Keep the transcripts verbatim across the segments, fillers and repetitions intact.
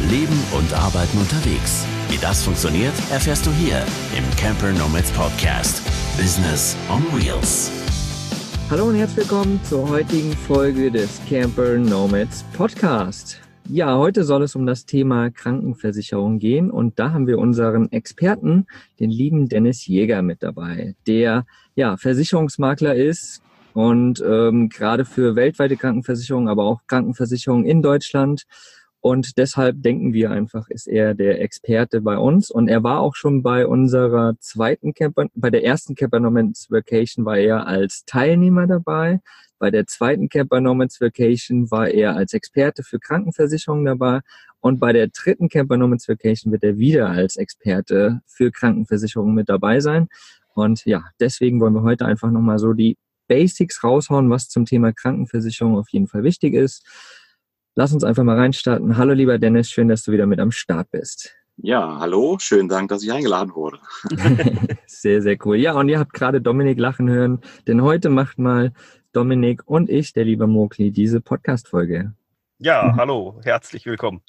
Leben und Arbeiten unterwegs. Wie das funktioniert, erfährst du hier im Camper Nomads Podcast. Business on Wheels. Hallo und herzlich willkommen zur heutigen Folge des Camper Nomads Podcast. Ja, heute soll es um das Thema Krankenversicherung gehen und da haben wir unseren Experten, den lieben Dennis Jäger mit dabei, der ja Versicherungsmakler ist und ähm, gerade für weltweite Krankenversicherungen, aber auch Krankenversicherungen in Deutschland. Und deshalb denken wir einfach, ist er der Experte bei uns. Und er war auch schon bei unserer zweiten Camper, bei der ersten Camper Nomads Vacation war er als Teilnehmer dabei. Bei der zweiten Camper Nomads Vacation war er als Experte für Krankenversicherung dabei. Und bei der dritten Camper Nomads Vacation wird er wieder als Experte für Krankenversicherung mit dabei sein. Und ja, deswegen wollen wir heute einfach nochmal so die Basics raushauen, was zum Thema Krankenversicherung auf jeden Fall wichtig ist. Lass uns einfach mal reinstarten. Hallo lieber Dennis, schön, dass du wieder mit am Start bist. Ja, hallo, schönen Dank, dass ich eingeladen wurde. Sehr, sehr cool. Ja, und ihr habt gerade Dominik lachen hören, denn heute macht mal Dominik und ich, der liebe Mokli, diese Podcast-Folge. Ja, hallo, herzlich willkommen.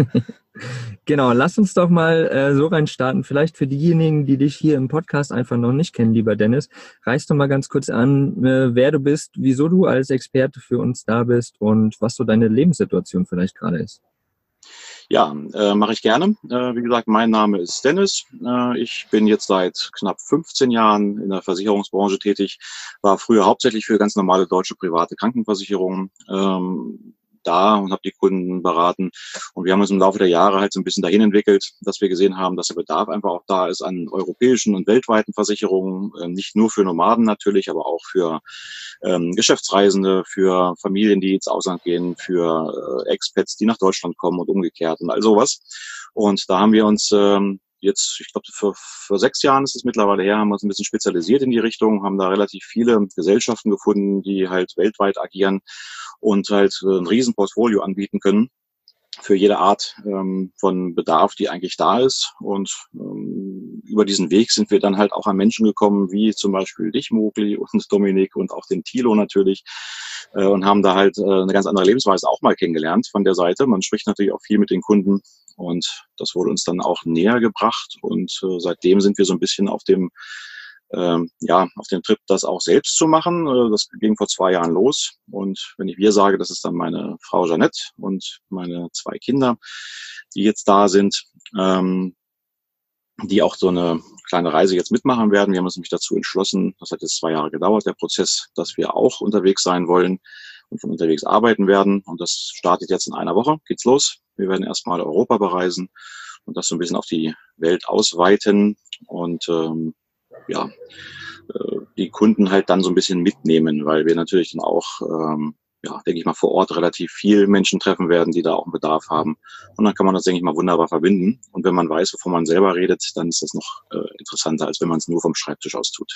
Genau, lass uns doch mal äh, so reinstarten. Vielleicht für diejenigen, die dich hier im Podcast einfach noch nicht kennen, lieber Dennis, reiß doch mal ganz kurz an, äh, wer du bist, wieso du als Experte für uns da bist und was so deine Lebenssituation vielleicht gerade ist. Ja, äh, mache ich gerne. Äh, wie gesagt, mein Name ist Dennis. Äh, ich bin jetzt seit knapp fünfzehn Jahren in der Versicherungsbranche tätig, war früher hauptsächlich für ganz normale deutsche private Krankenversicherungen ähm, da und habe die Kunden beraten. Und wir haben uns im Laufe der Jahre halt so ein bisschen dahin entwickelt, dass wir gesehen haben, dass der Bedarf einfach auch da ist an europäischen und weltweiten Versicherungen, äh, nicht nur für Nomaden natürlich, aber auch für ähm, Geschäftsreisende, für Familien, die ins Ausland gehen, für äh, Expats, die nach Deutschland kommen und umgekehrt und all sowas. Und da haben wir uns ähm, jetzt, ich glaube, für, für sechs Jahren ist es mittlerweile her, haben wir uns ein bisschen spezialisiert in die Richtung, haben da relativ viele Gesellschaften gefunden, die halt weltweit agieren und halt ein Riesenportfolio anbieten können für jede Art ähm, von Bedarf, die eigentlich da ist. Und ähm, über diesen Weg sind wir dann halt auch an Menschen gekommen, wie zum Beispiel dich, Mokli, und Dominik und auch den Thilo natürlich, äh, und haben da halt äh, eine ganz andere Lebensweise auch mal kennengelernt von der Seite. Man spricht natürlich auch viel mit den Kunden und das wurde uns dann auch näher gebracht und äh, seitdem sind wir so ein bisschen auf dem Ähm, ja, auf dem Trip, das auch selbst zu machen. Das ging vor zwei Jahren los. Und wenn ich wir sage, das ist dann meine Frau Jeanette und meine zwei Kinder, die jetzt da sind, ähm, die auch so eine kleine Reise jetzt mitmachen werden. Wir haben uns nämlich dazu entschlossen, das hat jetzt zwei Jahre gedauert, der Prozess, dass wir auch unterwegs sein wollen und von unterwegs arbeiten werden. Und das startet jetzt in einer Woche, geht's los. Wir werden erstmal Europa bereisen und das so ein bisschen auf die Welt ausweiten und ähm, ja, die Kunden halt dann so ein bisschen mitnehmen, weil wir natürlich dann auch, ähm, ja, denke ich mal, vor Ort relativ viel Menschen treffen werden, die da auch einen Bedarf haben. Und dann kann man das, denke ich mal, wunderbar verbinden. Und wenn man weiß, wovon man selber redet, dann ist das noch äh, interessanter, als wenn man es nur vom Schreibtisch aus tut.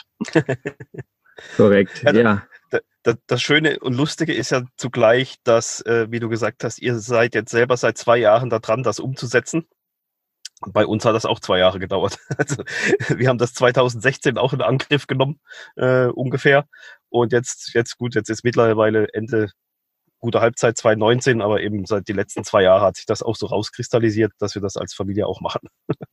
Korrekt, ja. ja. Das, das Schöne und Lustige ist ja zugleich, dass, äh, wie du gesagt hast, ihr seid jetzt selber seit zwei Jahren da dran, das umzusetzen. Bei uns hat das auch zwei Jahre gedauert. Also wir haben das zweitausendsechzehn auch in Angriff genommen, äh, ungefähr. Und jetzt, jetzt gut, jetzt ist mittlerweile Ende guter Halbzeit zweitausendneunzehn, aber eben seit die letzten zwei Jahre hat sich das auch so rauskristallisiert, dass wir das als Familie auch machen.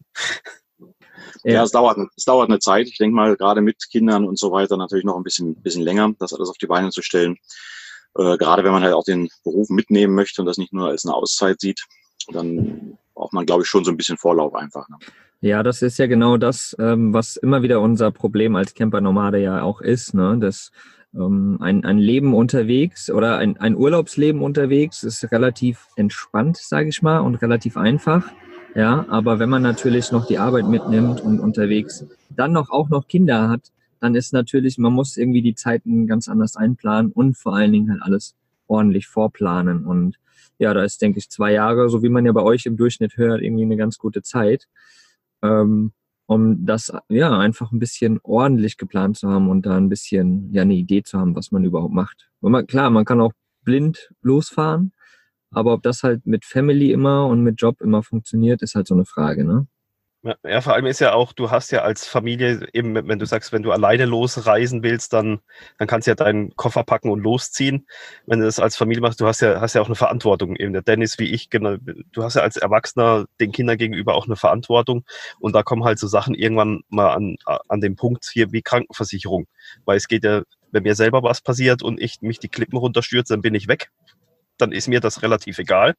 Ja, ja es, dauert, es dauert eine Zeit. Ich denke mal, gerade mit Kindern und so weiter natürlich noch ein bisschen, bisschen länger, das alles auf die Beine zu stellen. Äh, gerade wenn man halt auch den Beruf mitnehmen möchte und das nicht nur als eine Auszeit sieht, dann braucht man, glaube ich, schon so ein bisschen Vorlauf einfach. Ne? Ja, das ist ja genau das, ähm, was immer wieder unser Problem als Camper-Nomade ja auch ist, ne? Das ähm, ein, ein Leben unterwegs oder ein, ein Urlaubsleben unterwegs ist relativ entspannt, sage ich mal, und relativ einfach. Ja, aber wenn man natürlich noch die Arbeit mitnimmt und unterwegs dann noch auch noch Kinder hat, dann ist natürlich, man muss irgendwie die Zeiten ganz anders einplanen und vor allen Dingen halt alles ordentlich vorplanen. Und ja, da ist, denke ich, zwei Jahre, so wie man ja bei euch im Durchschnitt hört, irgendwie eine ganz gute Zeit, ähm, um das ja einfach ein bisschen ordentlich geplant zu haben und da ein bisschen ja eine Idee zu haben, was man überhaupt macht. Und man, klar, man kann auch blind losfahren, aber ob das halt mit Family immer und mit Job immer funktioniert, ist halt so eine Frage, ne? Ja, ja, vor allem ist ja auch, du hast ja als Familie eben, wenn du sagst, wenn du alleine losreisen willst, dann, dann kannst du ja deinen Koffer packen und losziehen. Wenn du das als Familie machst, du hast ja, hast ja auch eine Verantwortung. Eben der Dennis wie ich, genau, du hast ja als Erwachsener den Kindern gegenüber auch eine Verantwortung. Und da kommen halt so Sachen irgendwann mal an, an den Punkt hier wie Krankenversicherung. Weil es geht ja, wenn mir selber was passiert und ich mich die Klippen runterstürze, dann bin ich weg. Dann ist mir das relativ egal.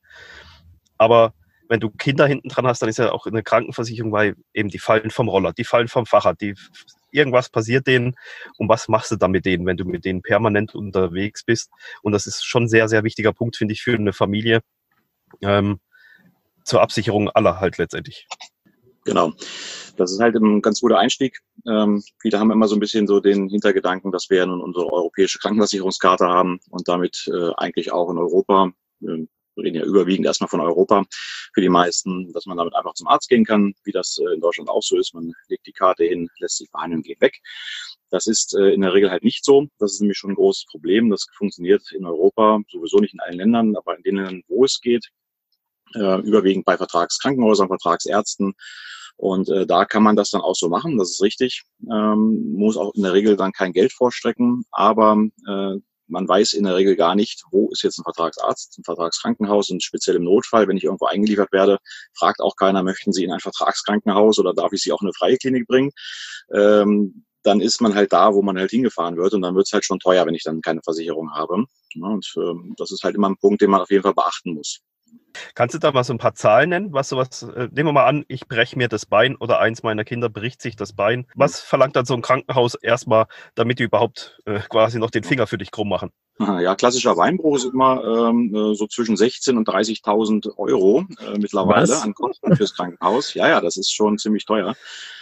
Aber wenn du Kinder hinten dran hast, dann ist ja auch eine Krankenversicherung, weil eben die fallen vom Roller, die fallen vom Fahrrad, die, irgendwas passiert denen und was machst du dann mit denen, wenn du mit denen permanent unterwegs bist? Und das ist schon ein sehr, sehr wichtiger Punkt, finde ich, für eine Familie ähm, zur Absicherung aller halt letztendlich. Genau. Das ist halt ein ganz guter Einstieg. Ähm, viele haben immer so ein bisschen so den Hintergedanken, dass wir ja nun unsere europäische Krankenversicherungskarte haben und damit äh, eigentlich auch in Europa, äh, wir reden ja überwiegend erstmal von Europa für die meisten, dass man damit einfach zum Arzt gehen kann, wie das äh, in Deutschland auch so ist. Man legt die Karte hin, lässt sich behandeln, geht weg. Das ist äh, in der Regel halt nicht so. Das ist nämlich schon ein großes Problem. Das funktioniert in Europa sowieso nicht in allen Ländern, aber in den Ländern, wo es geht, äh, überwiegend bei Vertragskrankenhäusern, Vertragsärzten. Und äh, da kann man das dann auch so machen, das ist richtig. Ähm, muss auch in der Regel dann kein Geld vorstrecken, aber äh, man weiß in der Regel gar nicht, wo ist jetzt ein Vertragsarzt, ein Vertragskrankenhaus und speziell im Notfall, wenn ich irgendwo eingeliefert werde, fragt auch keiner, möchten Sie in ein Vertragskrankenhaus oder darf ich Sie auch in eine freie Klinik bringen? Ähm, dann ist man halt da, wo man halt hingefahren wird und dann wird es halt schon teuer, wenn ich dann keine Versicherung habe. Ja, und ähm, das ist halt immer ein Punkt, den man auf jeden Fall beachten muss. Kannst du da mal so ein paar Zahlen nennen? Was sowas, äh, nehmen wir mal an, ich breche mir das Bein oder eins meiner Kinder bricht sich das Bein. Was verlangt dann so ein Krankenhaus erstmal, damit die überhaupt äh, quasi noch den Finger für dich krumm machen? Ja, klassischer Beinbruch ist immer ähm, so zwischen sechzehntausend und dreißigtausend Euro äh, mittlerweile Was? an Kosten fürs Krankenhaus. Ja, ja, das ist schon ziemlich teuer.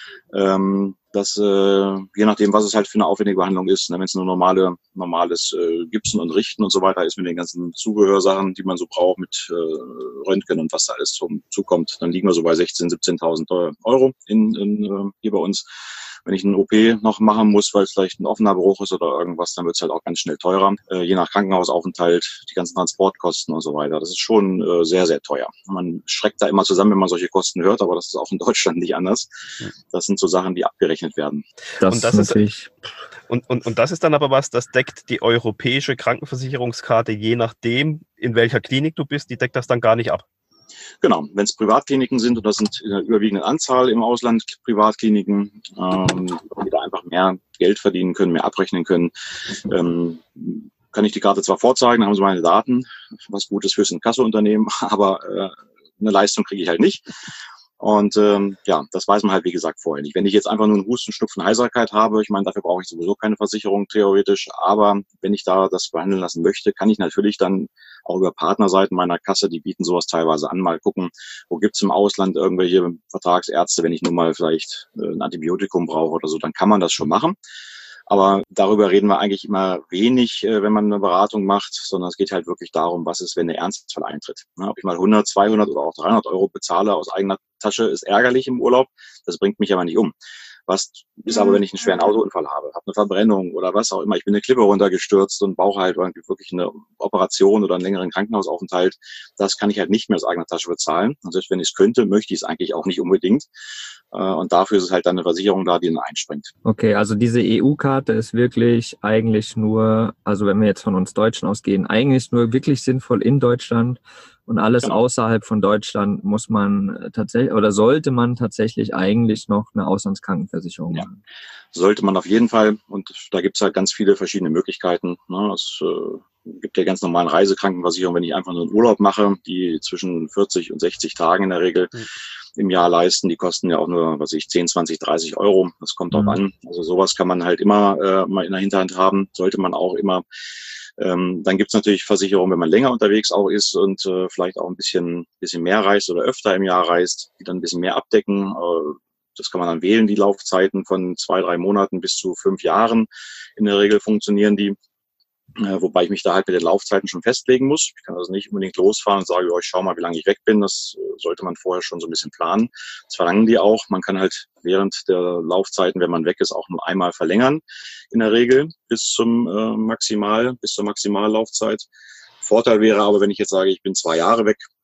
Ähm, das, äh, je nachdem, was es halt für eine aufwendige Behandlung ist. Ne? Wenn es nur normale, normales äh, Gipsen und Richten und so weiter ist mit den ganzen Zubehörsachen, die man so braucht mit äh, Röntgen und was da alles zum, zukommt, dann liegen wir so bei sechzehntausend, siebzehntausend Euro in, in, äh, hier bei uns. Wenn ich einen O P noch machen muss, weil es vielleicht ein offener Bruch ist oder irgendwas, dann wird es halt auch ganz schnell teurer. Äh, je nach Krankenhausaufenthalt, die ganzen Transportkosten und so weiter. Das ist schon äh, sehr, sehr teuer. Man schreckt da immer zusammen, wenn man solche Kosten hört, aber das ist auch in Deutschland nicht anders. Das sind so Sachen, die abgerechnet werden. Das, Und das ist ist- natürlich. Und, und, und das ist dann aber was, das deckt die europäische Krankenversicherungskarte, je nachdem, in welcher Klinik du bist, die deckt das dann gar nicht ab. Genau, wenn es Privatkliniken sind, und das sind in der überwiegenden Anzahl im Ausland Privatkliniken, ähm, die da einfach mehr Geld verdienen können, mehr abrechnen können, ähm, kann ich die Karte zwar vorzeigen, dann haben sie meine Daten, was gut ist fürs Inkassounternehmen, aber äh, eine Leistung kriege ich halt nicht. Und ähm, ja, das weiß man halt, wie gesagt, vorher nicht. Wenn ich jetzt einfach nur einen Husten, Schnupfen, Heiserkeit habe, ich meine, dafür brauche ich sowieso keine Versicherung theoretisch, aber wenn ich da das behandeln lassen möchte, kann ich natürlich dann auch über Partnerseiten meiner Kasse, die bieten sowas teilweise an, mal gucken, wo gibt's im Ausland irgendwelche Vertragsärzte, wenn ich nur mal vielleicht äh, ein Antibiotikum brauche oder so, dann kann man das schon machen. Aber darüber reden wir eigentlich immer wenig, äh, wenn man eine Beratung macht, sondern es geht halt wirklich darum, was ist, wenn der Ernstfall eintritt. Ne, ob ich mal hundert, zweihundert oder auch dreihundert Euro bezahle aus eigener Tasche, ist ärgerlich im Urlaub. Das bringt mich aber nicht um. Was ist aber, wenn ich einen schweren Autounfall habe, habe eine Verbrennung oder was auch immer, ich bin eine Klippe runtergestürzt und brauche halt irgendwie wirklich eine Operation oder einen längeren Krankenhausaufenthalt, das kann ich halt nicht mehr aus eigener Tasche bezahlen. Und selbst wenn ich es könnte, möchte ich es eigentlich auch nicht unbedingt. Und dafür ist es halt dann eine Versicherung da, die dann einspringt. Okay, also diese E U-Karte ist wirklich eigentlich nur, also wenn wir jetzt von uns Deutschen ausgehen, eigentlich nur wirklich sinnvoll in Deutschland. Und alles Genau. außerhalb von Deutschland muss man tatsächlich oder sollte man tatsächlich eigentlich noch eine Auslandskrankenversicherung Ja. machen. Sollte man auf jeden Fall. Und da gibt's halt ganz viele verschiedene Möglichkeiten. Ne? Es äh, gibt ja ganz normalen Reisekrankenversicherungen, wenn ich einfach nur einen Urlaub mache, die zwischen vierzig und sechzig Tagen in der Regel Mhm. im Jahr leisten. Die kosten ja auch nur, was weiß ich, zehn, zwanzig, dreißig Euro. Das kommt drauf Mhm. an. Also sowas kann man halt immer äh, mal in der Hinterhand haben. Sollte man auch immer. Ähm, dann gibt's natürlich Versicherungen, wenn man länger unterwegs auch ist und äh, vielleicht auch ein bisschen, bisschen mehr reist oder öfter im Jahr reist, die dann ein bisschen mehr abdecken. Äh, das kann man dann wählen, die Laufzeiten von zwei, drei Monaten bis zu fünf Jahren. In der Regel funktionieren die. Äh, wobei ich mich da halt mit den Laufzeiten schon festlegen muss. Ich kann also nicht unbedingt losfahren und sage, oh, ich schau mal, wie lange ich weg bin. Das äh, sollte man vorher schon so ein bisschen planen. Das verlangen die auch. Man kann halt während der Laufzeiten, wenn man weg ist, auch nur einmal verlängern. In der Regel bis zum äh, Maximal, bis zur Maximallaufzeit. Vorteil wäre aber, wenn ich jetzt sage, ich bin zwei Jahre weg,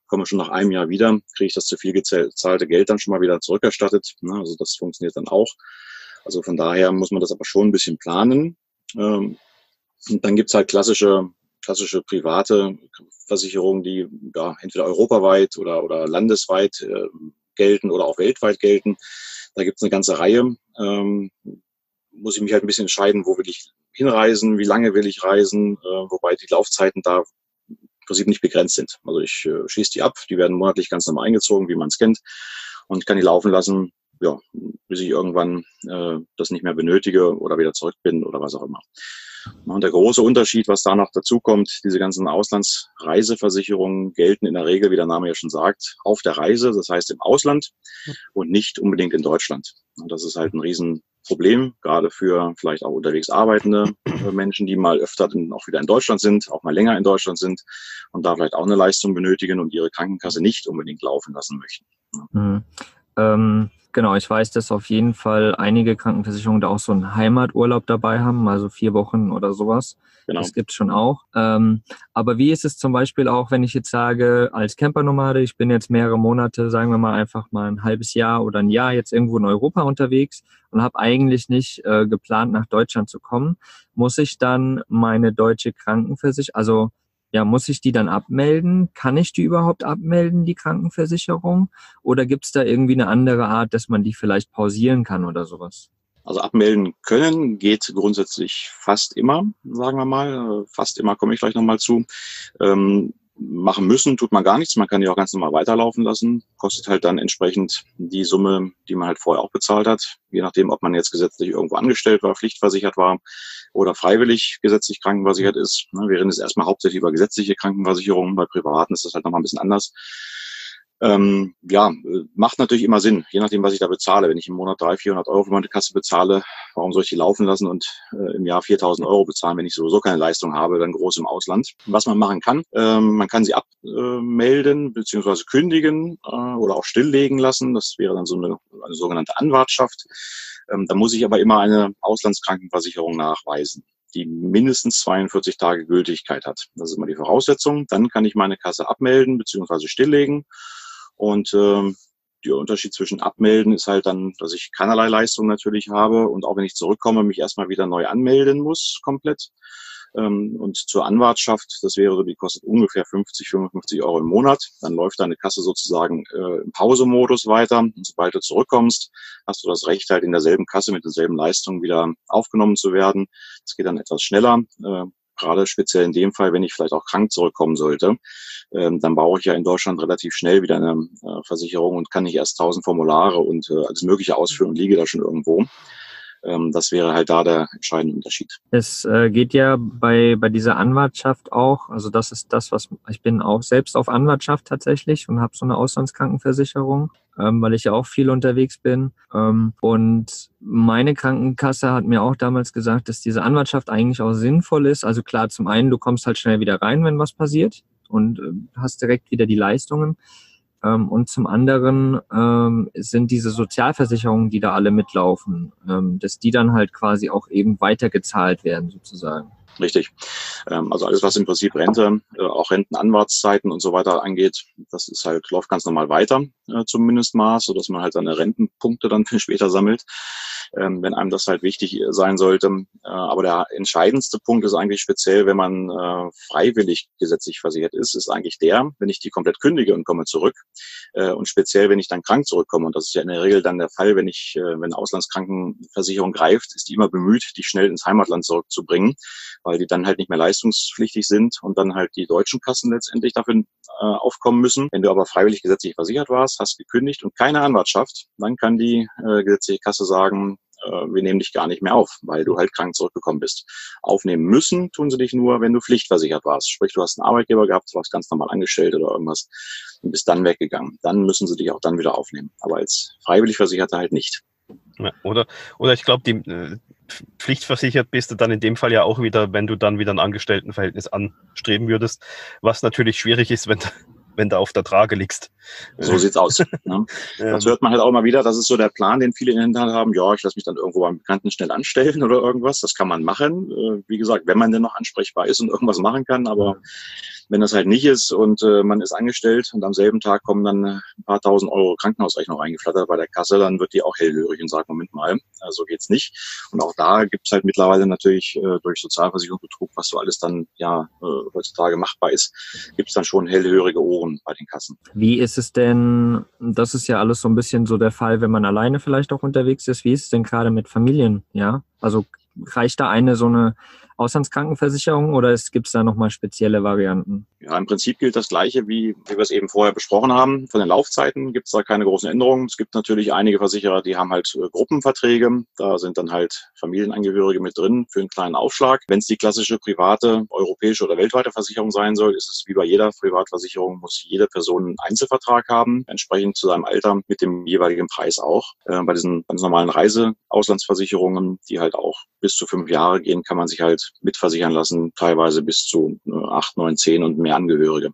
komme schon nach einem Jahr wieder, kriege ich das zu viel gezahlte Geld dann schon mal wieder zurückerstattet. Ne? Also das funktioniert dann auch. Also von daher muss man das aber schon ein bisschen planen. Ähm, und dann gibt's halt klassische, klassische private Versicherungen, die ja entweder europaweit oder, oder landesweit äh, gelten oder auch weltweit gelten. Da gibt's eine ganze Reihe. Ähm, muss ich mich halt ein bisschen entscheiden, wo will ich hinreisen, wie lange will ich reisen, äh, wobei die Laufzeiten da im Prinzip nicht begrenzt sind. Also ich äh, schließe die ab, die werden monatlich ganz normal eingezogen, wie man es kennt, und kann die laufen lassen, ja, bis ich irgendwann äh, das nicht mehr benötige oder wieder zurück bin oder was auch immer. Und der große Unterschied, was da noch dazu kommt, diese ganzen Auslandsreiseversicherungen gelten in der Regel, wie der Name ja schon sagt, auf der Reise, das heißt im Ausland und nicht unbedingt in Deutschland. Und das ist halt ein Riesenproblem, gerade für vielleicht auch unterwegs arbeitende Menschen, die mal öfter dann auch wieder in Deutschland sind, auch mal länger in Deutschland sind und da vielleicht auch eine Leistung benötigen und ihre Krankenkasse nicht unbedingt laufen lassen möchten. Mhm. Ähm Genau, ich weiß, dass auf jeden Fall einige Krankenversicherungen da auch so einen Heimaturlaub dabei haben, also vier Wochen oder sowas. Genau. Das gibt's schon auch. Ähm, aber wie ist es zum Beispiel auch, wenn ich jetzt sage, als Campernomade, ich bin jetzt mehrere Monate, sagen wir mal einfach mal ein halbes Jahr oder ein Jahr jetzt irgendwo in Europa unterwegs und habe eigentlich nicht äh, geplant, nach Deutschland zu kommen, muss ich dann meine deutsche Krankenversicherung, also ja, muss ich die dann abmelden? Kann ich die überhaupt abmelden, die Krankenversicherung? Oder gibt es da irgendwie eine andere Art, dass man die vielleicht pausieren kann oder sowas? Also abmelden können geht grundsätzlich fast immer, sagen wir mal. Fast immer komme ich gleich nochmal zu. Ähm, machen müssen tut man gar nichts. Man kann die auch ganz normal weiterlaufen lassen. Kostet halt dann entsprechend die Summe, die man halt vorher auch bezahlt hat. Je nachdem, ob man jetzt gesetzlich irgendwo angestellt war, pflichtversichert war oder freiwillig gesetzlich krankenversichert ist. Wir reden jetzt erstmal hauptsächlich über gesetzliche Krankenversicherungen. Bei privaten ist das halt nochmal ein bisschen anders. Ähm, ja, macht natürlich immer Sinn, je nachdem, was ich da bezahle. Wenn ich im Monat dreihundert, vierhundert Euro für meine Kasse bezahle, warum soll ich die laufen lassen und äh, im Jahr viertausend Euro bezahlen, wenn ich sowieso keine Leistung habe, dann groß im Ausland. Was man machen kann, ähm, man kann sie abmelden äh, bzw. kündigen äh, oder auch stilllegen lassen. Das wäre dann so eine, eine sogenannte Anwartschaft. Ähm, da muss ich aber immer eine Auslandskrankenversicherung nachweisen, die mindestens zweiundvierzig Tage Gültigkeit hat. Das ist immer die Voraussetzung. Dann kann ich meine Kasse abmelden bzw. stilllegen. Und ähm, der Unterschied zwischen abmelden ist halt dann, dass ich keinerlei Leistung natürlich habe und auch wenn ich zurückkomme, mich erstmal wieder neu anmelden muss, komplett. Ähm, und zur Anwartschaft, das wäre so, die kostet ungefähr fünfzig, fünfundfünfzig Euro im Monat. Dann läuft deine Kasse sozusagen äh, im Pausemodus weiter. Und sobald du zurückkommst, hast du das Recht, halt in derselben Kasse mit denselben Leistungen wieder aufgenommen zu werden. Das geht dann etwas schneller. Äh, Gerade speziell in dem Fall, wenn ich vielleicht auch krank zurückkommen sollte, ähm, dann brauche ich ja in Deutschland relativ schnell wieder eine äh, Versicherung und kann nicht erst tausend Formulare und äh, alles Mögliche ausfüllen und liege da schon irgendwo. Ähm, das wäre halt da der entscheidende Unterschied. Es äh, geht ja bei bei dieser Anwartschaft auch, also das ist das, was ich bin auch selbst auf Anwartschaft tatsächlich und habe so eine Auslandskrankenversicherung, ähm, weil ich ja auch viel unterwegs bin. Ähm, und meine Krankenkasse hat mir auch damals gesagt, dass diese Anwartschaft eigentlich auch sinnvoll ist. Also klar, zum einen, du kommst halt schnell wieder rein, wenn was passiert und äh, hast direkt wieder die Leistungen. Ähm, und zum anderen ähm, sind diese Sozialversicherungen, die da alle mitlaufen, ähm, dass die dann halt quasi auch eben weitergezahlt werden sozusagen. Richtig. Also alles, was im Prinzip Rente, auch Rentenanwartszeiten und so weiter angeht, das ist halt, läuft ganz normal weiter zum Mindestmaß, sodass man halt seine Rentenpunkte dann für später sammelt, wenn einem das halt wichtig sein sollte. Aber der entscheidendste Punkt ist eigentlich speziell, wenn man freiwillig gesetzlich versichert ist, ist eigentlich der, wenn ich die komplett kündige und komme zurück und speziell, wenn ich dann krank zurückkomme. Und das ist ja in der Regel dann der Fall, wenn ich, wenn eine Auslandskrankenversicherung greift, ist die immer bemüht, die schnell ins Heimatland zurückzubringen, weil die dann halt nicht mehr leistungspflichtig sind und dann halt die deutschen Kassen letztendlich dafür äh, aufkommen müssen. Wenn du aber freiwillig gesetzlich versichert warst, hast gekündigt und keine Anwartschaft, dann kann die äh, gesetzliche Kasse sagen, äh, wir nehmen dich gar nicht mehr auf, weil du halt krank zurückgekommen bist. Aufnehmen müssen tun sie dich nur, wenn du pflichtversichert warst. Sprich, du hast einen Arbeitgeber gehabt, warst ganz normal angestellt oder irgendwas und bist dann weggegangen. Dann müssen sie dich auch dann wieder aufnehmen. Aber als freiwillig Versicherter halt nicht. Ja, oder, oder ich glaube, die äh, pflichtversichert bist du dann in dem Fall ja auch wieder, wenn du dann wieder ein Angestelltenverhältnis anstreben würdest, was natürlich schwierig ist, wenn, wenn du auf der Trage liegst. So sieht's aus. Ne? Das hört man halt auch immer wieder. Das ist so der Plan, den viele in der Hinterhand haben. Ja, ich lasse mich dann irgendwo beim Bekannten schnell anstellen oder irgendwas. Das kann man machen. Wie gesagt, wenn man denn noch ansprechbar ist und irgendwas machen kann. Aber Wenn das halt nicht ist und äh, man ist angestellt und am selben Tag kommen dann ein paar tausend Euro Krankenhausrechnung reingeflattert bei der Kasse, dann wird die auch hellhörig und sagt, Moment mal, äh, so geht's nicht. Und auch da gibt's halt mittlerweile natürlich äh, durch Sozialversicherungsbetrug, was so alles dann ja äh, heutzutage machbar ist, gibt's dann schon hellhörige Ohren bei den Kassen. Wie ist es denn, das ist ja alles so ein bisschen so der Fall, wenn man alleine vielleicht auch unterwegs ist, wie ist es denn gerade mit Familien, ja? Also reicht da eine so eine Auslandskrankenversicherung oder gibt es da nochmal spezielle Varianten? Ja, im Prinzip gilt das Gleiche, wie, wie wir es eben vorher besprochen haben. Von den Laufzeiten gibt es da keine großen Änderungen. Es gibt natürlich einige Versicherer, die haben halt äh, Gruppenverträge. Da sind dann halt Familienangehörige mit drin für einen kleinen Aufschlag. Wenn es die klassische private, europäische oder weltweite Versicherung sein soll, ist es wie bei jeder Privatversicherung, muss jede Person einen Einzelvertrag haben, entsprechend zu seinem Alter mit dem jeweiligen Preis auch. Äh, bei diesen ganz normalen Reiseauslandsversicherungen, die halt auch bis zu fünf Jahre gehen, kann man sich halt mitversichern lassen, teilweise bis zu äh, acht, neun, zehn und mehr Angehörige.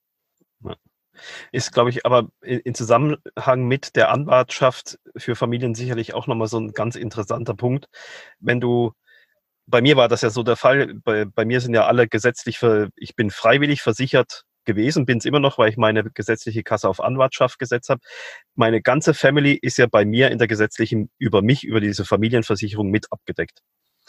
Ist, glaube ich, aber in Zusammenhang mit der Anwartschaft für Familien sicherlich auch nochmal so ein ganz interessanter Punkt. Wenn du, bei mir war das ja so der Fall, bei, bei mir sind ja alle gesetzlich, für, ich bin freiwillig versichert gewesen, bin es immer noch, weil ich meine gesetzliche Kasse auf Anwartschaft gesetzt habe. Meine ganze Family ist ja bei mir in der gesetzlichen, über mich, über diese Familienversicherung mit abgedeckt.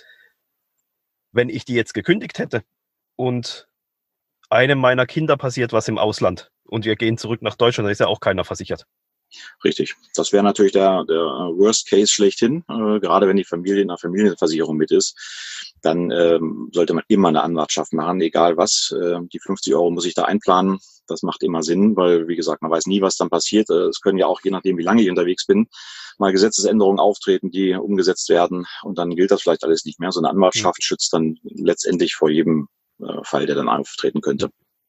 Wenn ich die jetzt gekündigt hätte und einem meiner Kinder passiert was im Ausland und wir gehen zurück nach Deutschland, dann ist ja auch keiner versichert. Richtig. Das wäre natürlich der, der Worst Case schlechthin. Äh, gerade wenn die Familie in einer Familienversicherung mit ist, dann ähm, sollte man immer eine Anwartschaft machen, egal was. Äh, die fünfzig Euro muss ich da einplanen. Das macht immer Sinn, weil, wie gesagt, man weiß nie, was dann passiert. Äh, es können ja auch, je nachdem, wie lange ich unterwegs bin, mal Gesetzesänderungen auftreten, die umgesetzt werden. Und dann gilt das vielleicht alles nicht mehr. So eine Anwartschaft mhm. schützt dann letztendlich vor jedem äh, Fall, der dann auftreten könnte.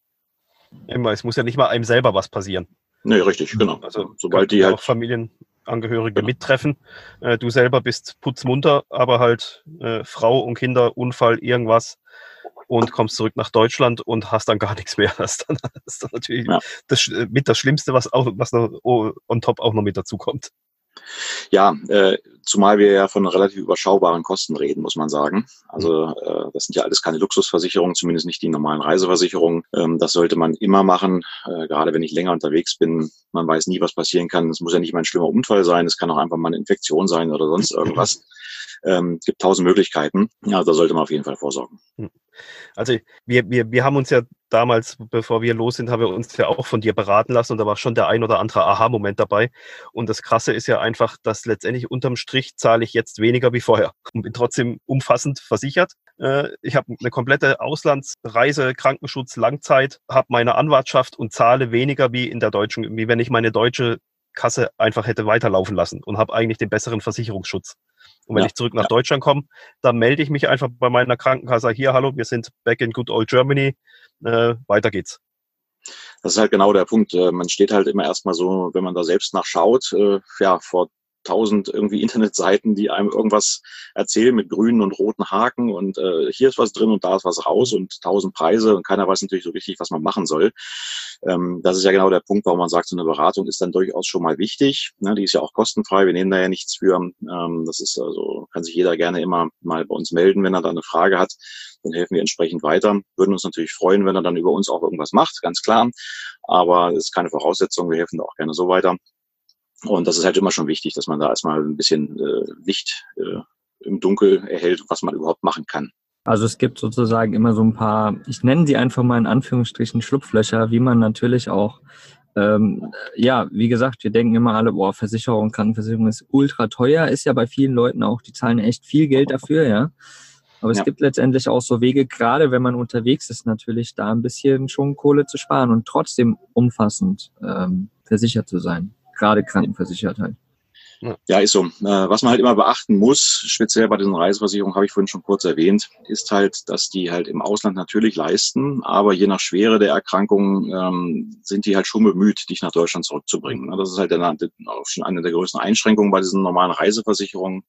Immer, es muss ja nicht mal einem selber was passieren. Nee, richtig, genau. Also sobald die halt auch Familienangehörige genau. mittreffen. Äh, du selber bist putzmunter, aber halt äh, Frau und Kinder, Unfall, irgendwas und kommst zurück nach Deutschland und hast dann gar nichts mehr. Das ist dann, das ist dann natürlich ja. das, mit das Schlimmste, was auch was noch on top auch noch mit dazu kommt. Ja, äh, zumal wir ja von relativ überschaubaren Kosten reden, muss man sagen. Also äh, das sind ja alles keine Luxusversicherungen, zumindest nicht die normalen Reiseversicherungen. Ähm, das sollte man immer machen, äh, gerade wenn ich länger unterwegs bin. Man weiß nie, was passieren kann. Es muss ja nicht mal ein schlimmer Unfall sein, es kann auch einfach mal eine Infektion sein oder sonst irgendwas. Ähm, es gibt tausend Möglichkeiten. Ja, da sollte man auf jeden Fall vorsorgen. Also wir, wir, wir haben uns ja damals, bevor wir los sind, haben wir uns ja auch von dir beraten lassen und da war schon der ein oder andere Aha-Moment dabei. Und das Krasse ist ja einfach, dass letztendlich unterm Strich zahle ich jetzt weniger wie vorher und bin trotzdem umfassend versichert. Ich habe eine komplette Auslandsreise, Krankenschutz, Langzeit, habe meine Anwartschaft und zahle weniger wie in der deutschen, wie wenn ich meine deutsche Kasse einfach hätte weiterlaufen lassen und habe eigentlich den besseren Versicherungsschutz. Und wenn ja, ich zurück nach ja. Deutschland komme, dann melde ich mich einfach bei meiner Krankenkasse, hier, hallo, wir sind back in good old Germany, äh, weiter geht's. Das ist halt genau der Punkt. Man steht halt immer erstmal so, wenn man da selbst nachschaut, äh, ja, vor tausend irgendwie Internetseiten, die einem irgendwas erzählen mit grünen und roten Haken und äh, hier ist was drin und da ist was raus und tausend Preise und keiner weiß natürlich so richtig, was man machen soll. Ähm, das ist ja genau der Punkt, warum man sagt, so eine Beratung ist dann durchaus schon mal wichtig. Ne, die ist ja auch kostenfrei, wir nehmen da ja nichts für. Ähm, das ist also, kann sich jeder gerne immer mal bei uns melden, wenn er da eine Frage hat. Dann helfen wir entsprechend weiter. Würden uns natürlich freuen, wenn er dann über uns auch irgendwas macht, ganz klar. Aber das ist keine Voraussetzung, wir helfen da auch gerne so weiter. Und das ist halt immer schon wichtig, dass man da erstmal ein bisschen äh, Licht äh, im Dunkel erhält, was man überhaupt machen kann. Also es gibt sozusagen immer so ein paar, ich nenne sie einfach mal in Anführungsstrichen Schlupflöcher, wie man natürlich auch, ähm, ja, wie gesagt, wir denken immer alle, boah, Versicherung, Krankenversicherung ist ultra teuer, ist ja bei vielen Leuten auch, die zahlen echt viel Geld dafür, ja. Aber es ja. gibt letztendlich auch so Wege, gerade wenn man unterwegs ist, natürlich da ein bisschen schon Kohle zu sparen und trotzdem umfassend ähm, versichert zu sein. Gerade krankenversichert halt. Ja, ist so. Was man halt immer beachten muss, speziell bei diesen Reiseversicherungen, habe ich vorhin schon kurz erwähnt, ist halt, dass die halt im Ausland natürlich leisten, aber je nach Schwere der Erkrankung ähm, sind die halt schon bemüht, dich nach Deutschland zurückzubringen. Das ist halt der, auch schon eine der größten Einschränkungen bei diesen normalen Reiseversicherungen.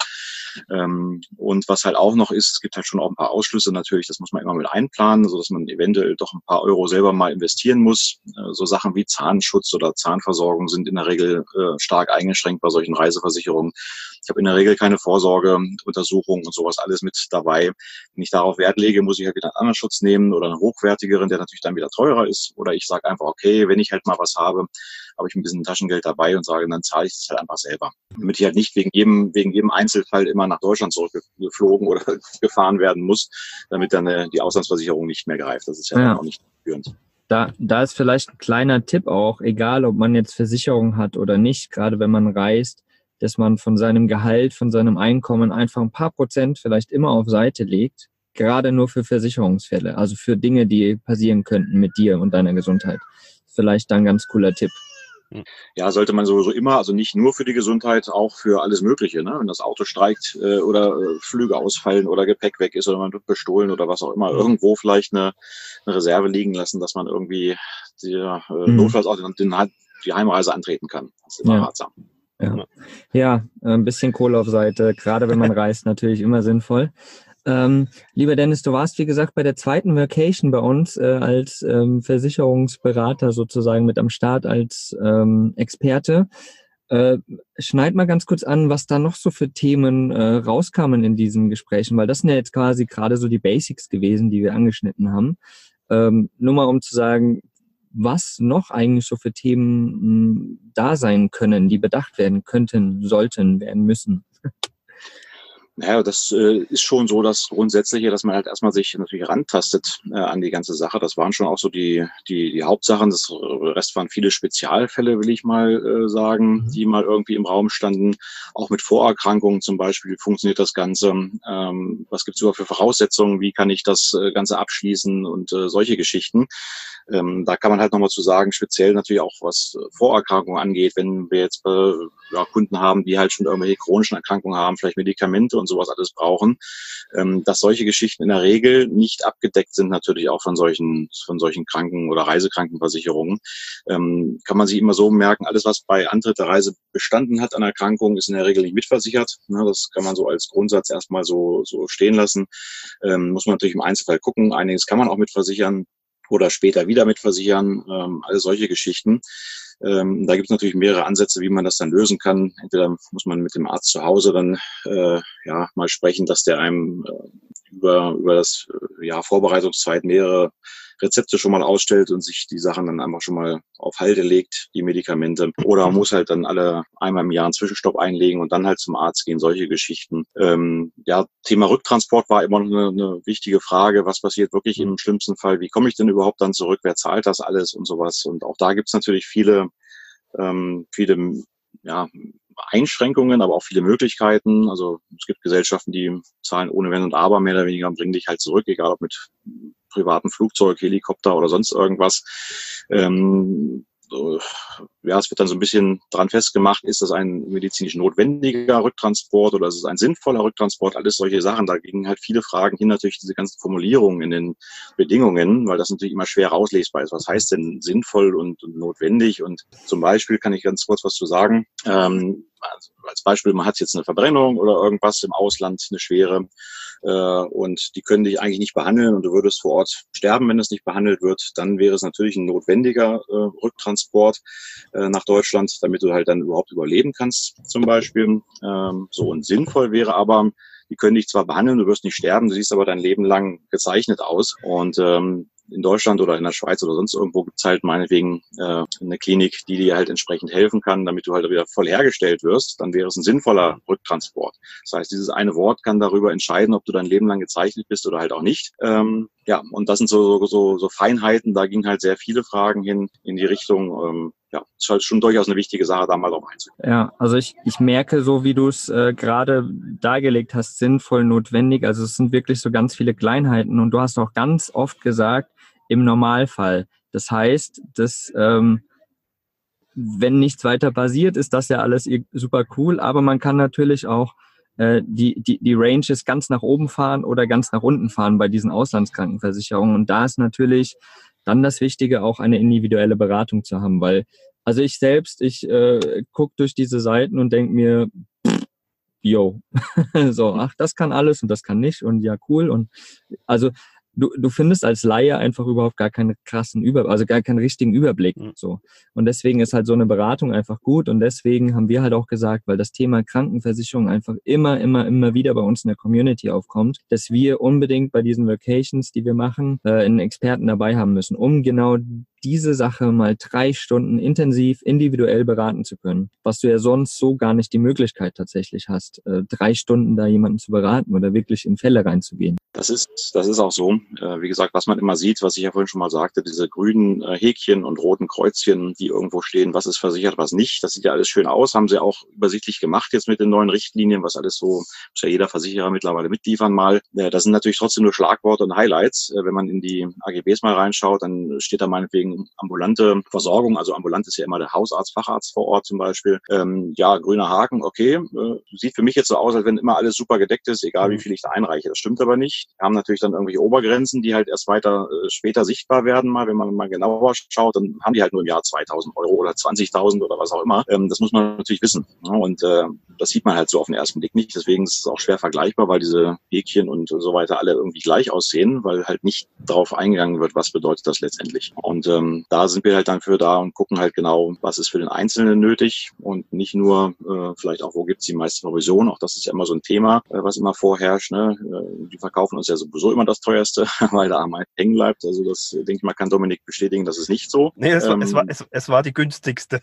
Ähm, und was halt auch noch ist, es gibt halt schon auch ein paar Ausschlüsse natürlich, das muss man immer mit einplanen, so dass man eventuell doch ein paar Euro selber mal investieren muss. Äh, so Sachen wie Zahnschutz oder Zahnversorgung sind in der Regel äh, stark eingeschränkt bei solchen Reiseversicherungen. Reiseversicherung. Ich habe in der Regel keine Vorsorgeuntersuchung und sowas alles mit dabei. Wenn ich darauf Wert lege, muss ich halt wieder einen anderen Schutz nehmen oder einen hochwertigeren, der natürlich dann wieder teurer ist. Oder ich sage einfach, okay, wenn ich halt mal was habe, habe ich ein bisschen Taschengeld dabei und sage, dann zahle ich das halt einfach selber. Damit ich halt nicht wegen jedem, wegen jedem Einzelfall immer nach Deutschland zurückgeflogen oder gefahren werden muss, damit dann äh, die Auslandsversicherung nicht mehr greift. Das ist ja, ja. dann auch nicht führend. Da, da ist vielleicht ein kleiner Tipp auch, egal ob man jetzt Versicherung hat oder nicht, gerade wenn man reist, dass man von seinem Gehalt, von seinem Einkommen einfach ein paar Prozent vielleicht immer auf Seite legt, gerade nur für Versicherungsfälle, also für Dinge, die passieren könnten mit dir und deiner Gesundheit. Vielleicht dann ein ganz cooler Tipp. Ja, sollte man sowieso immer, also nicht nur für die Gesundheit, auch für alles Mögliche. Ne? Wenn das Auto streikt äh, oder äh, Flüge ausfallen oder Gepäck weg ist oder man wird bestohlen oder was auch immer, irgendwo vielleicht eine, eine Reserve liegen lassen, dass man irgendwie die, äh, mhm. notfalls auch den, den, die Heimreise antreten kann. Das ist immer ja. ratsam. Ja. ja, ein bisschen Kohle auf Seite, gerade wenn man reist, natürlich immer sinnvoll. Ähm, lieber Dennis, du warst, wie gesagt, bei der zweiten Vacation bei uns äh, als ähm, Versicherungsberater sozusagen mit am Start als ähm, Experte. Äh, schneid mal ganz kurz an, was da noch so für Themen äh, rauskamen in diesen Gesprächen, weil das sind ja jetzt quasi gerade so die Basics gewesen, die wir angeschnitten haben. Ähm, nur mal um zu sagen, was noch eigentlich so für Themen mh, da sein können, die bedacht werden könnten, sollten, werden müssen. Naja, das äh, ist schon so, dass Grundsätzliche, dass man halt erstmal sich natürlich rantastet äh, an die ganze Sache. Das waren schon auch so die die, die Hauptsachen. Das Rest waren viele Spezialfälle, will ich mal äh, sagen, mhm. die mal irgendwie im Raum standen. Auch mit Vorerkrankungen zum Beispiel. Wie funktioniert das Ganze? Ähm, was gibt es überhaupt für Voraussetzungen? Wie kann ich das äh, Ganze abschließen? Und äh, solche Geschichten. Ähm, da kann man halt nochmal zu sagen, speziell natürlich auch was Vorerkrankungen angeht, wenn wir jetzt äh, ja, Kunden haben, die halt schon irgendwelche chronischen Erkrankungen haben, vielleicht Medikamente und sowas alles brauchen, ähm, dass solche Geschichten in der Regel nicht abgedeckt sind, natürlich auch von solchen von solchen Kranken- oder Reisekrankenversicherungen. Ähm, kann man sich immer so merken, alles, was bei Antritt der Reise bestanden hat an Erkrankungen, ist in der Regel nicht mitversichert. Ne, das kann man so als Grundsatz erstmal so, so stehen lassen. Ähm, muss man natürlich im Einzelfall gucken. Einiges kann man auch mitversichern oder später wieder mitversichern, ähm, alle solche Geschichten. Ähm, da gibt es natürlich mehrere Ansätze, wie man das dann lösen kann. Entweder muss man mit dem Arzt zu Hause dann äh, ja mal sprechen, dass der einem äh, über über das äh, ja Vorbereitungszeit mehrere Rezepte schon mal ausstellt und sich die Sachen dann einfach schon mal auf Halde legt, die Medikamente. Oder man muss halt dann alle einmal im Jahr einen Zwischenstopp einlegen und dann halt zum Arzt gehen, solche Geschichten. Ähm, ja, Thema Rücktransport war immer noch eine, eine wichtige Frage. Was passiert wirklich im schlimmsten Fall? Wie komme ich denn überhaupt dann zurück? Wer zahlt das alles und sowas? Und auch da gibt's natürlich viele, ähm, viele, ja, Einschränkungen, aber auch viele Möglichkeiten. Also es gibt Gesellschaften, die zahlen ohne Wenn und Aber mehr oder weniger und bringen dich halt zurück, egal ob mit privaten Flugzeug, Helikopter oder sonst irgendwas. Ähm, ja, es wird dann so ein bisschen dran festgemacht, ist das ein medizinisch notwendiger Rücktransport oder ist es ein sinnvoller Rücktransport? Alles solche Sachen. Da gingen halt viele Fragen hin, natürlich diese ganzen Formulierungen in den Bedingungen, weil das natürlich immer schwer rauslesbar ist. Was heißt denn sinnvoll und, und notwendig? Und zum Beispiel kann ich ganz kurz was zu sagen. Ähm, also als Beispiel, man hat jetzt eine Verbrennung oder irgendwas im Ausland, eine schwere, äh, und die können dich eigentlich nicht behandeln und du würdest vor Ort sterben, wenn es nicht behandelt wird. Dann wäre es natürlich ein notwendiger äh, Rücktransport äh, nach Deutschland, damit du halt dann überhaupt überleben kannst, zum Beispiel. Ähm, so und sinnvoll wäre aber, die können dich zwar behandeln, du wirst nicht sterben, du siehst aber dein Leben lang gezeichnet aus. Und ähm, in Deutschland oder in der Schweiz oder sonst irgendwo gibt es halt meinetwegen äh, eine Klinik, die dir halt entsprechend helfen kann, damit du halt wieder voll hergestellt wirst. Dann wäre es ein sinnvoller Rücktransport. Das heißt, dieses eine Wort kann darüber entscheiden, ob du dein Leben lang gezeichnet bist oder halt auch nicht. Ähm, ja, und das sind so, so, so Feinheiten. Da gingen halt sehr viele Fragen hin in die Richtung. Ähm, ja, ist halt schon durchaus eine wichtige Sache, da mal drauf einzugehen. Ja, also ich, ich merke so, wie du es äh, gerade dargelegt hast, sinnvoll, notwendig. Also es sind wirklich so ganz viele Kleinheiten und du hast auch ganz oft gesagt, im Normalfall. Das heißt, dass ähm, wenn nichts weiter passiert, ist das ja alles super cool, aber man kann natürlich auch äh, die, die, die Ranges ganz nach oben fahren oder ganz nach unten fahren bei diesen Auslandskrankenversicherungen. Und da ist natürlich dann das Wichtige, auch eine individuelle Beratung zu haben, weil also ich selbst, ich äh, gucke durch diese Seiten und denke mir, yo, so, ach, das kann alles und das kann nicht und ja, cool. Und also du, du findest als Laie einfach überhaupt gar keinen krassen Über, also gar keinen richtigen Überblick. Mhm. So. Und deswegen ist halt so eine Beratung einfach gut. Und deswegen haben wir halt auch gesagt, weil das Thema Krankenversicherung einfach immer, immer, immer wieder bei uns in der Community aufkommt, dass wir unbedingt bei diesen Vacations, die wir machen, äh, einen Experten dabei haben müssen, um genau diese Sache mal drei Stunden intensiv, individuell beraten zu können, was du ja sonst so gar nicht die Möglichkeit tatsächlich hast, äh, drei Stunden da jemanden zu beraten oder wirklich in Fälle reinzugehen. Das ist, das ist auch so. Äh, wie gesagt, was man immer sieht, was ich ja vorhin schon mal sagte, diese grünen äh, Häkchen und roten Kreuzchen, die irgendwo stehen, was ist versichert, was nicht. Das sieht ja alles schön aus, haben sie auch übersichtlich gemacht jetzt mit den neuen Richtlinien, was alles so, muss ja jeder Versicherer mittlerweile mitliefern mal. Äh, das sind natürlich trotzdem nur Schlagworte und Highlights. Äh, wenn man in die A G Bs mal reinschaut, dann steht da meinetwegen ambulante Versorgung, also ambulant ist ja immer der Hausarzt, Facharzt vor Ort zum Beispiel. Ähm, ja, grüner Haken, okay, äh, sieht für mich jetzt so aus, als wenn immer alles super gedeckt ist, egal wie viel ich da einreiche. Das stimmt aber nicht. Wir haben natürlich dann irgendwelche Obergrenzen, die halt erst weiter äh, später sichtbar werden mal. Wenn man mal genauer schaut, dann haben die halt nur im Jahr zweitausend Euro oder zwanzigtausend oder was auch immer. Ähm, das muss man natürlich wissen. Ja? Und äh, das sieht man halt so auf den ersten Blick nicht. Deswegen ist es auch schwer vergleichbar, weil diese Häkchen und so weiter alle irgendwie gleich aussehen, weil halt nicht darauf eingegangen wird, was bedeutet das letztendlich. Und ähm, da sind wir halt dann für da und gucken halt genau, was ist für den Einzelnen nötig und nicht nur äh, vielleicht auch, wo gibt es die meiste Provision. Auch das ist ja immer so ein Thema, äh, was immer vorherrscht. Ne? Äh, die verkaufen uns ja sowieso immer das teuerste, weil da am meisten hängen bleibt. Also das, denke ich mal, kann Dominik bestätigen, das ist nicht so. Nee, es, ähm, war, es, war, es, es war die günstigste.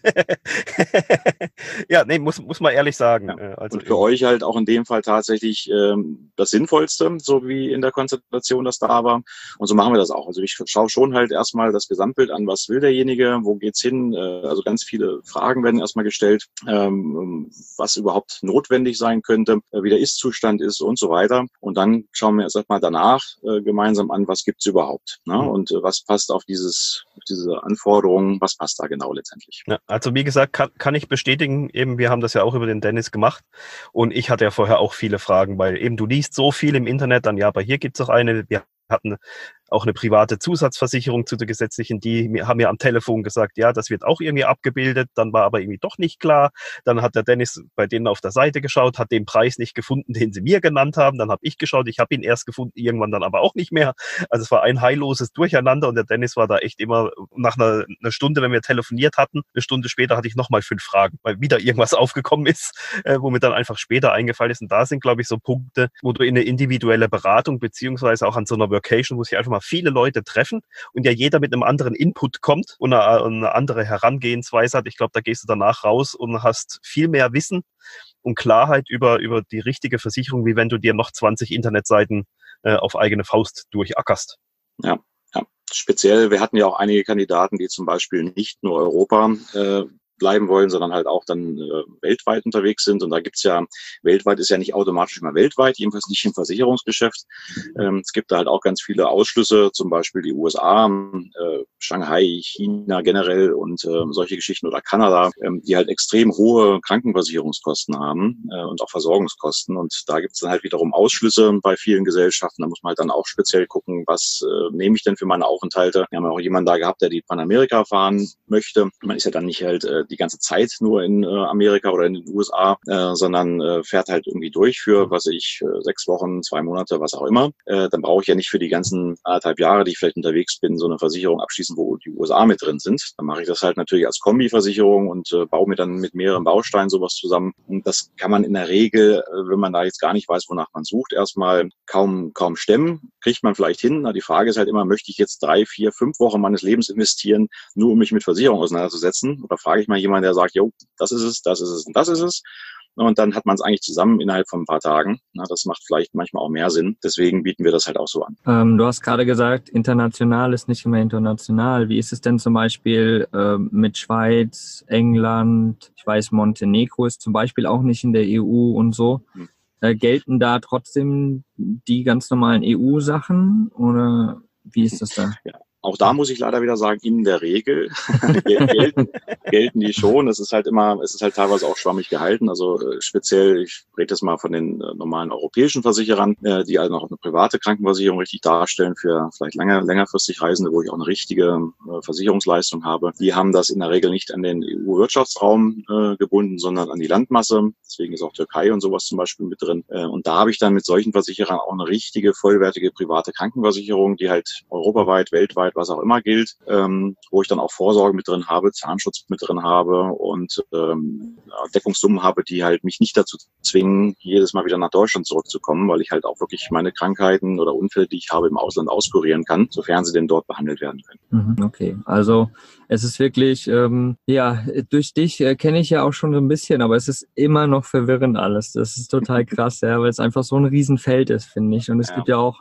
Ja, nee, muss, muss man ehrlich sagen. Ja. Also und für euch halt auch in dem Fall tatsächlich ähm, das Sinnvollste, so wie in der Konzentration das da war. Und so machen wir das auch. Also ich schaue schon halt erstmal das Gesamtbild an, was will derjenige, wo geht's hin? Äh, also ganz viele Fragen werden erstmal gestellt, ähm, was überhaupt notwendig sein könnte, äh, wie der Ist-Zustand ist und so weiter. Und dann schauen wir erst mal danach äh, gemeinsam an, was gibt's überhaupt, ne? Mhm. Und äh, was passt auf dieses, auf diese Anforderungen, was passt da genau letztendlich. Ja, also wie gesagt, kann, kann ich bestätigen, eben wir haben das ja auch über den Dennis gemacht und ich hatte ja vorher auch viele Fragen, weil eben du liest so viel im Internet, dann ja, aber hier gibt's auch eine, wir hatten auch eine private Zusatzversicherung zu der gesetzlichen, die haben mir am Telefon gesagt, ja, das wird auch irgendwie abgebildet, dann war aber irgendwie doch nicht klar. Dann hat der Dennis bei denen auf der Seite geschaut, hat den Preis nicht gefunden, den sie mir genannt haben. Dann habe ich geschaut, ich habe ihn erst gefunden, irgendwann dann aber auch nicht mehr. Also es war ein heilloses Durcheinander und der Dennis war da echt immer nach einer, einer Stunde, wenn wir telefoniert hatten, eine Stunde später hatte ich nochmal fünf Fragen, weil wieder irgendwas aufgekommen ist, äh, wo mir dann einfach später eingefallen ist. Und da sind, glaube ich, so Punkte, wo du in eine individuelle Beratung beziehungsweise auch an so einer Workation, wo sich einfach mal viele Leute treffen und ja jeder mit einem anderen Input kommt und eine, eine andere Herangehensweise hat. Ich glaube, da gehst du danach raus und hast viel mehr Wissen und Klarheit über, über die richtige Versicherung, wie wenn du dir noch zwanzig Internetseiten äh, auf eigene Faust durchackerst. Ja, ja. Speziell, wir hatten ja auch einige Kandidaten, die zum Beispiel nicht nur Europa äh, bleiben wollen, sondern halt auch dann äh, weltweit unterwegs sind. Und da gibt's ja, weltweit ist ja nicht automatisch immer weltweit, jedenfalls nicht im Versicherungsgeschäft. Ähm, es gibt da halt auch ganz viele Ausschlüsse, zum Beispiel die U S A, äh, Shanghai, China generell und äh, solche Geschichten oder Kanada, ähm, die halt extrem hohe Krankenversicherungskosten haben äh, und auch Versorgungskosten. Und da gibt's dann halt wiederum Ausschlüsse bei vielen Gesellschaften. Da muss man halt dann auch speziell gucken, was äh, nehme ich denn für meine Aufenthalte. Wir haben ja auch jemanden da gehabt, der die Panamerika fahren möchte. Man ist ja dann nicht halt äh, die ganze Zeit nur in äh, Amerika oder in den U S A, äh, sondern äh, fährt halt irgendwie durch für, was ich, äh, sechs Wochen, zwei Monate, was auch immer. Äh, dann brauche ich ja nicht für die ganzen anderthalb Jahre, die ich vielleicht unterwegs bin, so eine Versicherung abschließen, wo die U S A mit drin sind. Dann mache ich das halt natürlich als Kombiversicherung und äh, baue mir dann mit mehreren Bausteinen sowas zusammen. Und das kann man in der Regel, äh, wenn man da jetzt gar nicht weiß, wonach man sucht, erstmal kaum kaum stemmen. Kriegt man vielleicht hin. Na, die Frage ist halt immer, möchte ich jetzt drei, vier, fünf Wochen meines Lebens investieren, nur um mich mit Versicherung auseinanderzusetzen? Oder frage ich mal jemand, der sagt, jo, das ist es, das ist es und das ist es. Und dann hat man es eigentlich zusammen innerhalb von ein paar Tagen. Na, das macht vielleicht manchmal auch mehr Sinn. Deswegen bieten wir das halt auch so an. Ähm, du hast gerade gesagt, international ist nicht immer international. Wie ist es denn zum Beispiel äh, mit Schweiz, England? Ich weiß, Montenegro ist zum Beispiel auch nicht in der E U und so. Hm. Äh, gelten da trotzdem die ganz normalen E U-Sachen oder wie ist das da? Ja. Auch da muss ich leider wieder sagen, in der Regel gelten, gelten die schon. Es ist halt immer, es ist halt teilweise auch schwammig gehalten. Also äh, speziell, ich rede jetzt mal von den äh, normalen europäischen Versicherern, äh, die halt noch eine private Krankenversicherung richtig darstellen für vielleicht länger, längerfristig Reisende, wo ich auch eine richtige äh, Versicherungsleistung habe. Die haben das in der Regel nicht an den E U-Wirtschaftsraum äh, gebunden, sondern an die Landmasse. Deswegen ist auch Türkei und sowas zum Beispiel mit drin. Äh, und da habe ich dann mit solchen Versicherern auch eine richtige, vollwertige private Krankenversicherung, die halt europaweit, weltweit, was auch immer gilt, ähm, wo ich dann auch Vorsorge mit drin habe, Zahnschutz mit drin habe und ähm, Deckungssummen habe, die halt mich nicht dazu zwingen, jedes Mal wieder nach Deutschland zurückzukommen, weil ich halt auch wirklich meine Krankheiten oder Unfälle, die ich habe, im Ausland auskurieren kann, sofern sie denn dort behandelt werden können. Okay, also es ist wirklich, ähm, ja, durch dich äh, kenne ich ja auch schon so ein bisschen, aber es ist immer noch verwirrend alles. Das ist total krass, ja, weil es einfach so ein Riesenfeld ist, finde ich. Und es ja. gibt ja auch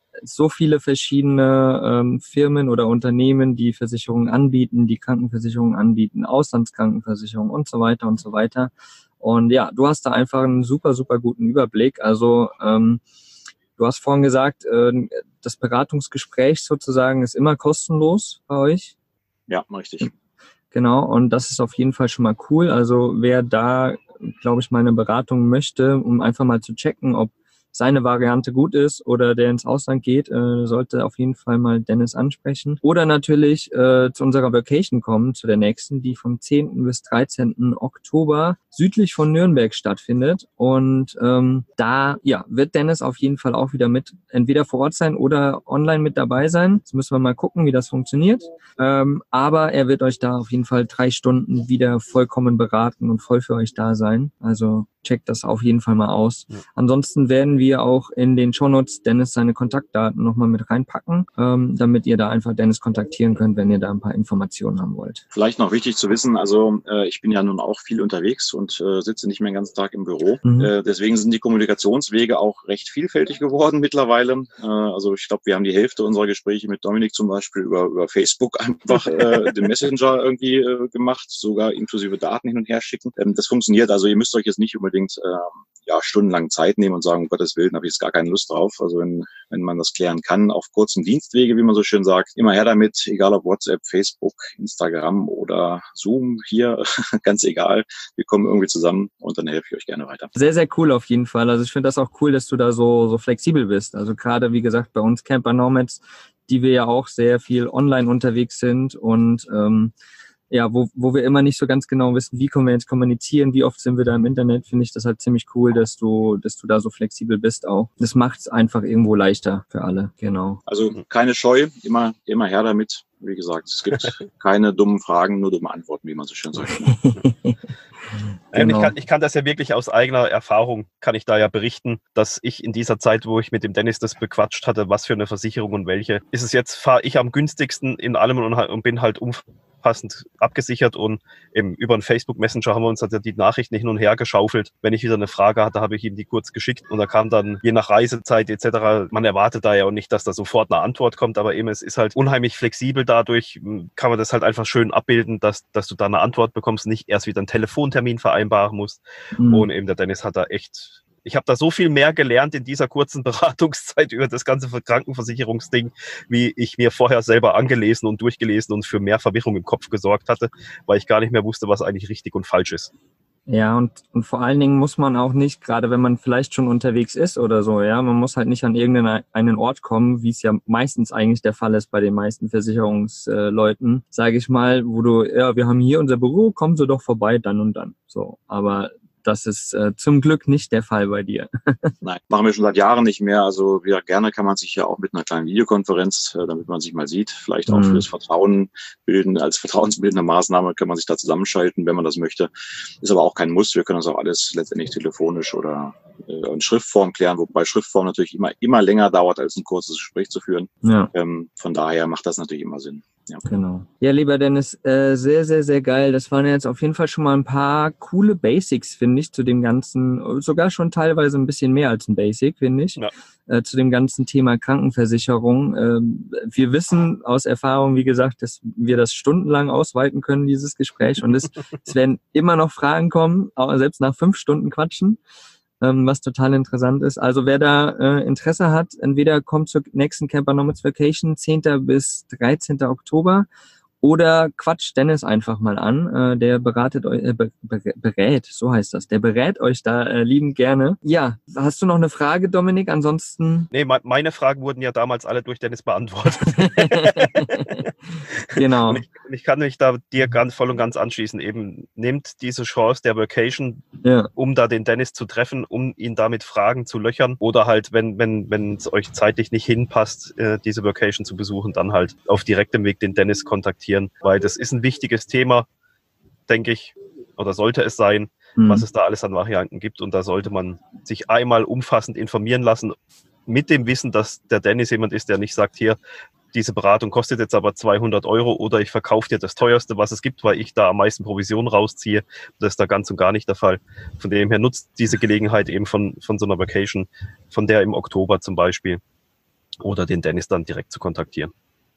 so viele verschiedene ähm, Firmen oder Unternehmen, die Versicherungen anbieten, die Krankenversicherungen anbieten, Auslandskrankenversicherungen und so weiter und so weiter. Und ja, du hast da einfach einen super, super guten Überblick. Also ähm, du hast vorhin gesagt, äh, das Beratungsgespräch sozusagen ist immer kostenlos bei euch. Ja, richtig. Genau, und das ist auf jeden Fall schon mal cool. Also wer da, glaube ich, mal eine Beratung möchte, um einfach mal zu checken, ob seine Variante gut ist oder der ins Ausland geht, äh, sollte auf jeden Fall mal Dennis ansprechen. Oder natürlich äh, zu unserer Vacation kommen, zu der nächsten, die vom zehnten bis dreizehnten Oktober südlich von Nürnberg stattfindet. Und ähm, da ja wird Dennis auf jeden Fall auch wieder mit, entweder vor Ort sein oder online mit dabei sein. Jetzt müssen wir mal gucken, wie das funktioniert. Ähm, aber er wird euch da auf jeden Fall drei Stunden wieder vollkommen beraten und voll für euch da sein. Also checkt das auf jeden Fall mal aus. Ja. Ansonsten werden wir auch in den Shownotes Dennis seine Kontaktdaten nochmal mit reinpacken, ähm, damit ihr da einfach Dennis kontaktieren könnt, wenn ihr da ein paar Informationen haben wollt. Vielleicht noch wichtig zu wissen, also äh, ich bin ja nun auch viel unterwegs und äh, sitze nicht mehr den ganzen Tag im Büro. Mhm. Äh, deswegen sind die Kommunikationswege auch recht vielfältig geworden mittlerweile. Äh, also ich glaube, wir haben die Hälfte unserer Gespräche mit Dominik zum Beispiel über, über Facebook einfach äh, den Messenger irgendwie äh, gemacht, sogar inklusive Daten hin und her schicken. Ähm, das funktioniert, also ihr müsst euch jetzt nicht unbedingt äh, ja, stundenlang Zeit nehmen und sagen, um Gottes Willen, habe ich jetzt gar keine Lust drauf. Also wenn, wenn man das klären kann, auf kurzen Dienstwege, wie man so schön sagt, immer her damit, egal ob WhatsApp, Facebook, Instagram oder Zoom, hier, ganz egal. Wir kommen irgendwie zusammen und dann helfe ich euch gerne weiter. Sehr, sehr cool auf jeden Fall. Also ich finde das auch cool, dass du da so, so flexibel bist. Also gerade, wie gesagt, bei uns Camper Nomads, die wir ja auch sehr viel online unterwegs sind und ähm, ja, wo, wo wir immer nicht so ganz genau wissen, wie können wir jetzt kommunizieren, wie oft sind wir da im Internet, finde ich das halt ziemlich cool, dass du, dass du da so flexibel bist auch. Das macht es einfach irgendwo leichter für alle, genau. Also keine Scheu, immer, immer her damit. Wie gesagt, es gibt keine dummen Fragen, nur dumme Antworten, wie man so schön sagt. Genau. Ich, kann, ich kann das ja wirklich aus eigener Erfahrung, kann ich da ja berichten, dass ich in dieser Zeit, wo ich mit dem Dennis das bequatscht hatte, was für eine Versicherung und welche, ist es jetzt, fahre ich am günstigsten in allem und, und bin halt umfassend abgesichert und eben über einen Facebook Messenger haben wir uns halt die Nachrichten hin und her geschaufelt. Wenn ich wieder eine Frage hatte, habe ich ihm die kurz geschickt und da kam dann je nach Reisezeit et cetera. Man erwartet da ja auch nicht, dass da sofort eine Antwort kommt, aber eben es ist halt unheimlich flexibel. Dadurch kann man das halt einfach schön abbilden, dass, dass du da eine Antwort bekommst, nicht erst wieder einen Telefontermin vereinbaren musst. Mhm. Und eben der Dennis hat da echt, ich habe da so viel mehr gelernt in dieser kurzen Beratungszeit über das ganze Krankenversicherungsding, wie ich mir vorher selber angelesen und durchgelesen und für mehr Verwirrung im Kopf gesorgt hatte, weil ich gar nicht mehr wusste, was eigentlich richtig und falsch ist. Ja, und, und vor allen Dingen muss man auch nicht, gerade wenn man vielleicht schon unterwegs ist oder so, ja, man muss halt nicht an irgendeinen Ort kommen, wie es ja meistens eigentlich der Fall ist bei den meisten Versicherungsleuten, sage ich mal, wo du, ja, wir haben hier unser Büro, kommen Sie doch vorbei, dann und dann. So, aber das ist äh, zum Glück nicht der Fall bei dir. Nein, machen wir schon seit Jahren nicht mehr. Also ja, gerne kann man sich ja auch mit einer kleinen Videokonferenz, äh, damit man sich mal sieht, vielleicht auch mhm. für das Vertrauen bilden, als vertrauensbildende Maßnahme kann man sich da zusammenschalten, wenn man das möchte. Ist aber auch kein Muss. Wir können das auch alles letztendlich telefonisch oder äh, in Schriftform klären, wobei Schriftform natürlich immer immer länger dauert, als ein kurzes Gespräch zu führen. Ja. Ähm, von daher macht das natürlich immer Sinn. Ja. Genau. Ja, lieber Dennis, äh, sehr, sehr, sehr geil. Das waren jetzt auf jeden Fall schon mal ein paar coole Basics, finde ich, zu dem ganzen, sogar schon teilweise ein bisschen mehr als ein Basic, finde ich, ja. äh, zu dem ganzen Thema Krankenversicherung. Äh, wir wissen aus Erfahrung, wie gesagt, dass wir das stundenlang ausweiten können, dieses Gespräch. Und es, es werden immer noch Fragen kommen, auch selbst nach fünf Stunden Quatschen. ähm, was total interessant ist. Also wer da äh, Interesse hat, entweder kommt zur nächsten Camper Nomads Vacation, zehnten bis dreizehnten Oktober, oder quatscht Dennis einfach mal an. Äh, der beratet euch, äh, be, berät, so heißt das. Der berät euch da äh, liebend gerne. Ja, hast du noch eine Frage, Dominik? Ansonsten. Nee, meine Fragen wurden ja damals alle durch Dennis beantwortet. Genau. Und ich, ich kann mich da dir ganz voll und ganz anschließen. Eben nehmt diese Chance der Vacation, ja. um da den Dennis zu treffen, um ihn da mit Fragen zu löchern. Oder halt, wenn wenn wenn es euch zeitlich nicht hinpasst, äh, diese Vacation zu besuchen, dann halt auf direktem Weg den Dennis kontaktieren. Weil das ist ein wichtiges Thema, denke ich, oder sollte es sein, mhm. was es da alles an Varianten gibt. Und da sollte man sich einmal umfassend informieren lassen, mit dem Wissen, dass der Dennis jemand ist, der nicht sagt, hier, diese Beratung kostet jetzt aber zweihundert Euro oder ich verkaufe dir das teuerste, was es gibt, weil ich da am meisten Provision rausziehe. Das ist da ganz und gar nicht der Fall. Von dem her nutzt diese Gelegenheit eben von, von so einer Vacation, von der im Oktober zum Beispiel, oder den Dennis dann direkt zu kontaktieren.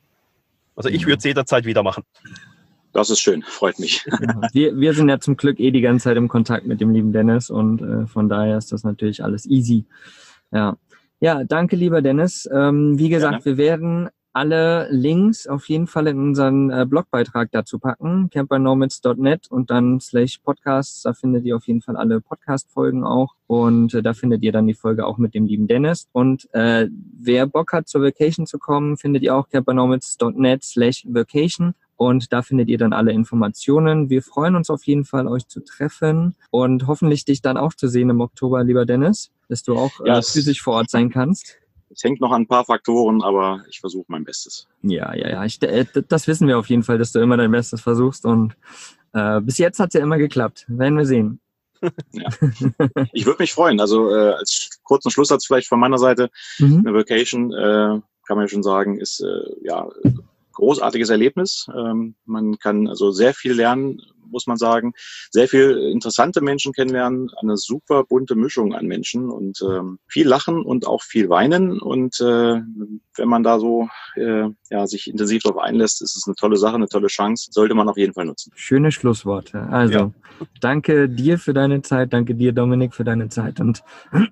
Also ich würde es jederzeit wieder machen. Das ist schön, freut mich. Ja, wir, wir sind ja zum Glück eh die ganze Zeit im Kontakt mit dem lieben Dennis und äh, von daher ist das natürlich alles easy. Ja, ja, danke lieber Dennis. Ähm, wie gesagt, Gerne. Wir werden alle Links auf jeden Fall in unseren äh, Blogbeitrag dazu packen, camper nomads dot net und dann slash podcasts, da findet ihr auf jeden Fall alle Podcast-Folgen auch und äh, da findet ihr dann die Folge auch mit dem lieben Dennis und äh, wer Bock hat zur Vacation zu kommen, findet ihr auch camper nomads dot net slash vacation und da findet ihr dann alle Informationen. Wir freuen uns auf jeden Fall, euch zu treffen und hoffentlich dich dann auch zu sehen im Oktober, lieber Dennis, dass du auch ja, äh, physisch vor Ort sein kannst. Es hängt noch an ein paar Faktoren, aber ich versuche mein Bestes. Ja, ja, ja. Ich, das wissen wir auf jeden Fall, dass du immer dein Bestes versuchst. Und äh, bis jetzt hat es ja immer geklappt. Werden wir sehen. Ja. Ich würde mich freuen. Also äh, als kurzen Schlusssatz vielleicht von meiner Seite. Mhm. Eine Vacation, äh, kann man ja schon sagen, ist äh, ja großartiges Erlebnis. Ähm, man kann also sehr viel lernen, muss man sagen. Sehr viel interessante Menschen kennenlernen, eine super bunte Mischung an Menschen und ähm, viel lachen und auch viel weinen. Und äh, wenn man da so äh, ja, sich intensiv darauf einlässt, ist es eine tolle Sache, eine tolle Chance. Sollte man auf jeden Fall nutzen. Schöne Schlussworte. Also ja. Danke dir für deine Zeit, danke dir, Dominik, für deine Zeit und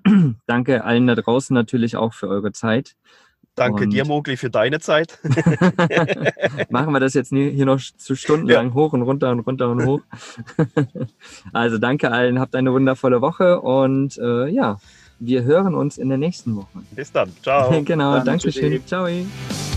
danke allen da draußen natürlich auch für eure Zeit. Danke und dir, Mogli, für deine Zeit. Machen wir das jetzt hier noch zu stundenlang ja. hoch und runter und runter und hoch. Also danke allen, habt eine wundervolle Woche und äh, ja, wir hören uns in der nächsten Woche. Bis dann, ciao. Genau, dann, danke schön. Ciao.